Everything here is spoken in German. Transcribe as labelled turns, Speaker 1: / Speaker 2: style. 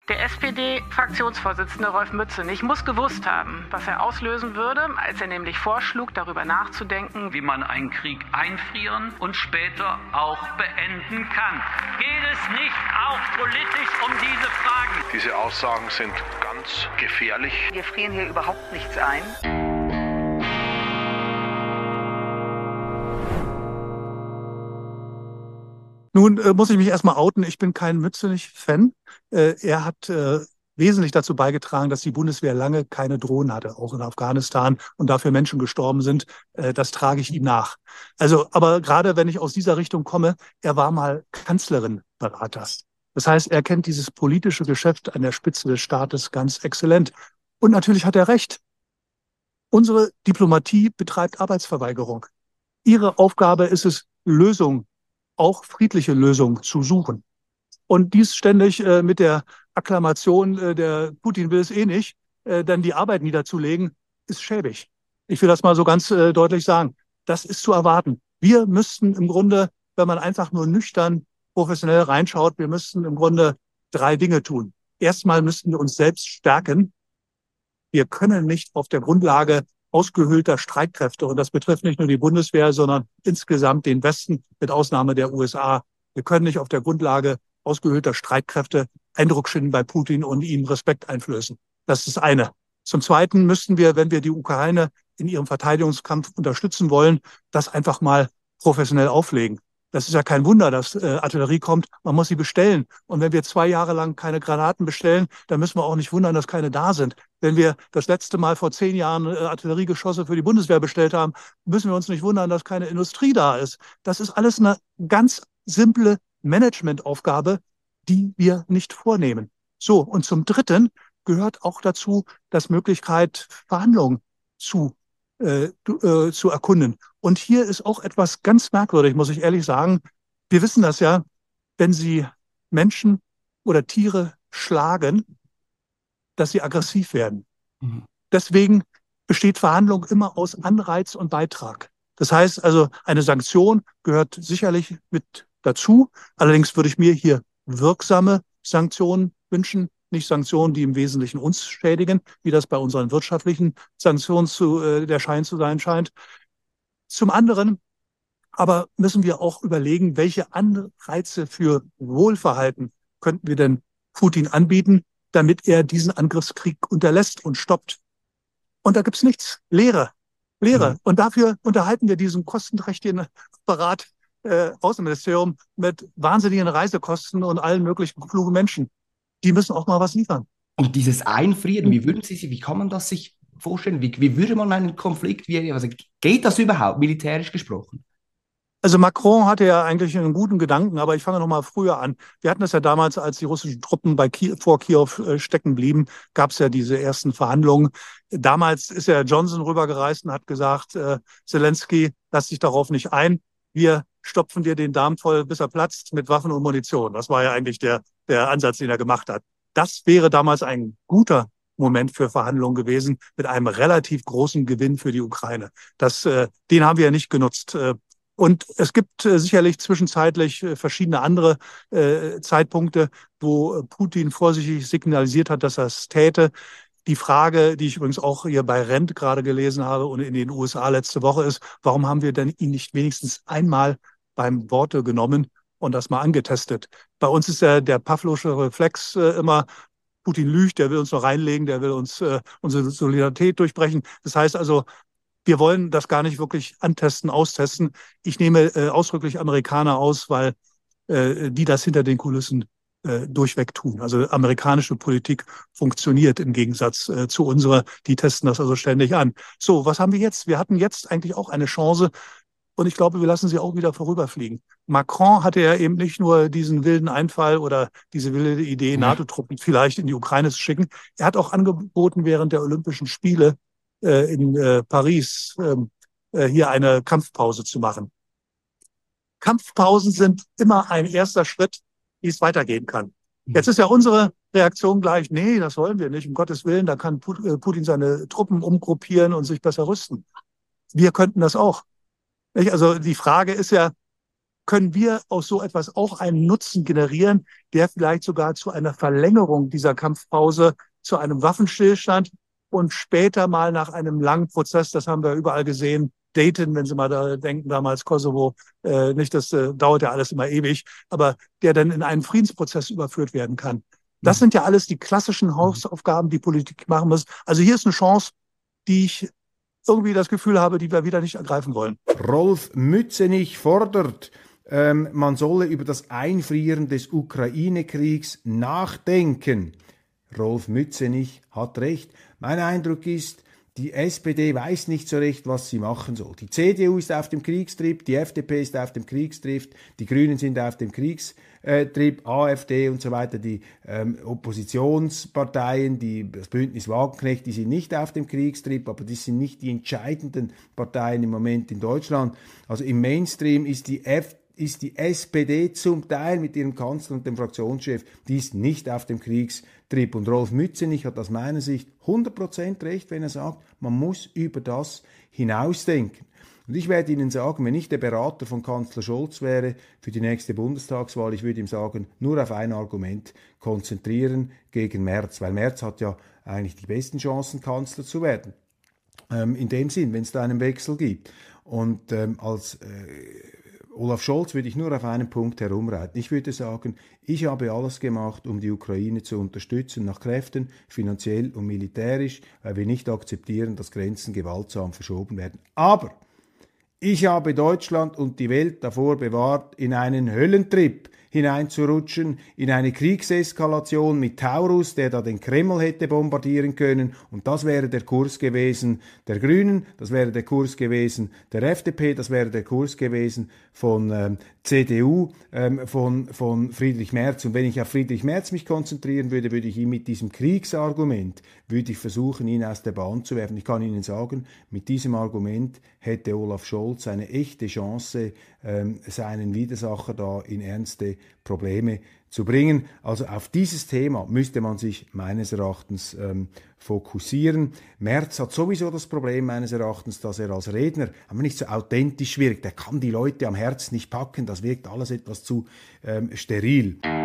Speaker 1: Der SPD-Fraktionsvorsitzende Rolf Mützenich muss gewusst haben, was er auslösen würde, als er nämlich vorschlug, darüber nachzudenken,
Speaker 2: wie man einen Krieg einfrieren und später auch beenden kann. Geht es nicht auch politisch um diese Fragen?
Speaker 3: Diese Aussagen sind ganz gefährlich.
Speaker 4: Wir frieren hier überhaupt nichts ein.
Speaker 5: Nun muss ich mich erstmal outen, ich bin kein Mützenich-Fan. Er hat wesentlich dazu beigetragen, dass die Bundeswehr lange keine Drohnen hatte, auch in Afghanistan, und dafür Menschen gestorben sind. Das trage ich ihm nach. Also, aber gerade wenn ich aus dieser Richtung komme, er war mal Kanzlerin-Berater. Das heißt, er kennt dieses politische Geschäft an der Spitze des Staates ganz exzellent. Und natürlich hat er recht. Unsere Diplomatie betreibt Arbeitsverweigerung. Ihre Aufgabe ist es, Lösungen, auch friedliche Lösungen zu suchen. Und dies ständig mit der Akklamation, der Putin will es eh nicht, dann die Arbeit niederzulegen, ist schäbig. Ich will das mal so ganz deutlich sagen. Das ist zu erwarten. Wir müssten im Grunde, wenn man einfach nur nüchtern, professionell reinschaut, wir müssten im Grunde 3 Dinge tun. Erstmal müssten wir uns selbst stärken. Wir können nicht auf der Grundlage ausgehöhlter Streitkräfte, und das betrifft nicht nur die Bundeswehr, sondern insgesamt den Westen mit Ausnahme der USA. Wir können nicht auf der Grundlage ausgehöhlter Streitkräfte Eindruck schinden bei Putin und ihm Respekt einflößen. Das ist das eine. Zum Zweiten müssten wir, wenn wir die Ukraine in ihrem Verteidigungskampf unterstützen wollen, das einfach mal professionell auflegen. Das ist ja kein Wunder, dass Artillerie kommt. Man muss sie bestellen. Und wenn wir 2 Jahre lang keine Granaten bestellen, dann müssen wir auch nicht wundern, dass keine da sind. Wenn wir das letzte Mal vor 10 Jahren Artilleriegeschosse für die Bundeswehr bestellt haben, müssen wir uns nicht wundern, dass keine Industrie da ist. Das ist alles eine ganz simple Managementaufgabe, die wir nicht vornehmen. So, und zum Dritten gehört auch dazu, dass Möglichkeit, Verhandlungen zu erkunden. Und hier ist auch etwas ganz merkwürdig, muss ich ehrlich sagen. Wir wissen das ja, wenn Sie Menschen oder Tiere schlagen, dass sie aggressiv werden. Deswegen besteht Verhandlung immer aus Anreiz und Beitrag. Das heißt also, eine Sanktion gehört sicherlich mit dazu. Allerdings würde ich mir hier wirksame Sanktionen wünschen, nicht Sanktionen, die im Wesentlichen uns schädigen, wie das bei unseren wirtschaftlichen Sanktionen der Schein zu sein scheint. Zum anderen aber müssen wir auch überlegen, welche Anreize für Wohlverhalten könnten wir denn Putin anbieten, damit er diesen Angriffskrieg unterlässt und stoppt. Und da gibt's nichts. Leere. Leere. Und dafür unterhalten wir diesen kostenträchtigen Apparat Außenministerium mit wahnsinnigen Reisekosten und allen möglichen klugen Menschen. Die müssen auch mal was liefern.
Speaker 6: Und dieses Einfrieren, wie kann man das sich vorstellen? Wie würde man einen Konflikt, also geht das überhaupt, militärisch gesprochen?
Speaker 5: Also Macron hatte ja eigentlich einen guten Gedanken, aber ich fange noch mal früher an. Wir hatten das ja damals, als die russischen Truppen vor Kiew stecken blieben, gab es ja diese ersten Verhandlungen. Damals ist ja Johnson rübergereist und hat gesagt, Zelensky, lass dich darauf nicht ein. Wir stopfen dir den Darm voll, bis er platzt, mit Waffen und Munition. Das war ja eigentlich der Ansatz, den er gemacht hat. Das wäre damals ein guter Moment für Verhandlungen gewesen, mit einem relativ großen Gewinn für die Ukraine. Den haben wir ja nicht genutzt. Und es gibt sicherlich zwischenzeitlich verschiedene andere Zeitpunkte, wo Putin vorsichtig signalisiert hat, dass er es täte. Die Frage, die ich übrigens auch hier bei Rent gerade gelesen habe und in den USA letzte Woche ist, warum haben wir denn ihn nicht wenigstens einmal beim Worte genommen und das mal angetestet? Bei uns ist ja der Pavlovsche Reflex immer, Putin lügt, der will uns noch reinlegen, der will uns unsere Solidarität durchbrechen. Das heißt also, wir wollen das gar nicht wirklich antesten, austesten. Ich nehme ausdrücklich Amerikaner aus, weil die das hinter den Kulissen durchweg tun. Also amerikanische Politik funktioniert im Gegensatz zu unserer. Die testen das also ständig an. So, was haben wir jetzt? Wir hatten jetzt eigentlich auch eine Chance und ich glaube, wir lassen sie auch wieder vorüberfliegen. Macron hatte ja eben nicht nur diesen wilden Einfall oder diese wilde Idee, NATO-Truppen vielleicht in die Ukraine zu schicken. Er hat auch angeboten, während der Olympischen Spiele in Paris hier eine Kampfpause zu machen. Kampfpausen sind immer ein erster Schritt, wie es weitergehen kann. Jetzt ist ja unsere Reaktion gleich, nee, das wollen wir nicht, um Gottes Willen, da kann Putin seine Truppen umgruppieren und sich besser rüsten. Wir könnten das auch. Also die Frage ist ja, können wir aus so etwas auch einen Nutzen generieren, der vielleicht sogar zu einer Verlängerung dieser Kampfpause, zu einem Waffenstillstand und später mal nach einem langen Prozess, das haben wir überall gesehen, Dayton, wenn Sie mal da denken, damals Kosovo, nicht, das dauert ja alles immer ewig, aber der dann in einen Friedensprozess überführt werden kann. Das sind ja alles die klassischen Hausaufgaben, die Politik machen muss. Also hier ist eine Chance, die ich irgendwie das Gefühl habe, die wir wieder nicht ergreifen wollen.
Speaker 7: Rolf Mützenich fordert, man solle über das Einfrieren des Ukraine-Kriegs nachdenken. Rolf Mützenich hat recht. Mein Eindruck ist, die SPD weiß nicht so recht, was sie machen soll. Die CDU ist auf dem Kriegstrip, die FDP ist auf dem Kriegstrip, die Grünen sind auf dem Kriegstrip, AfD und so weiter, die Oppositionsparteien, das Bündnis Wagenknecht, die sind nicht auf dem Kriegstrip, aber die sind nicht die entscheidenden Parteien im Moment in Deutschland. Also im Mainstream ist die SPD zum Teil mit ihrem Kanzler und dem Fraktionschef, die ist nicht auf dem Kriegstrip. Und Rolf Mützenich hat aus meiner Sicht 100% recht, wenn er sagt, man muss über das hinausdenken. Und ich werde Ihnen sagen, wenn ich der Berater von Kanzler Scholz wäre für die nächste Bundestagswahl, ich würde ihm sagen, nur auf ein Argument konzentrieren gegen Merz, weil Merz hat ja eigentlich die besten Chancen, Kanzler zu werden. In dem Sinn, wenn es da einen Wechsel gibt. Und als Olaf Scholz würde ich nur auf einen Punkt herumreiten. Ich würde sagen, ich habe alles gemacht, um die Ukraine zu unterstützen, nach Kräften, finanziell und militärisch, weil wir nicht akzeptieren, dass Grenzen gewaltsam verschoben werden. Aber ich habe Deutschland und die Welt davor bewahrt, in einen Höllentrip hineinzurutschen, in eine Kriegseskalation mit Taurus, der da den Kreml hätte bombardieren können. Und das wäre der Kurs gewesen der Grünen, das wäre der Kurs gewesen der FDP, das wäre der Kurs gewesen von CDU, von Friedrich Merz. Und wenn ich auf Friedrich Merz mich konzentrieren würde, würde ich ihn mit diesem Kriegsargument, würde ich versuchen, ihn aus der Bahn zu werfen. Ich kann Ihnen sagen, mit diesem Argument hätte Olaf Scholz eine echte Chance, seinen Widersacher da in ernste Probleme zu bringen. Also auf dieses Thema müsste man sich meines Erachtens fokussieren. Merz hat sowieso das Problem meines Erachtens, dass er als Redner aber nicht so authentisch wirkt. Er kann die Leute am Herzen nicht packen, das wirkt alles etwas zu steril.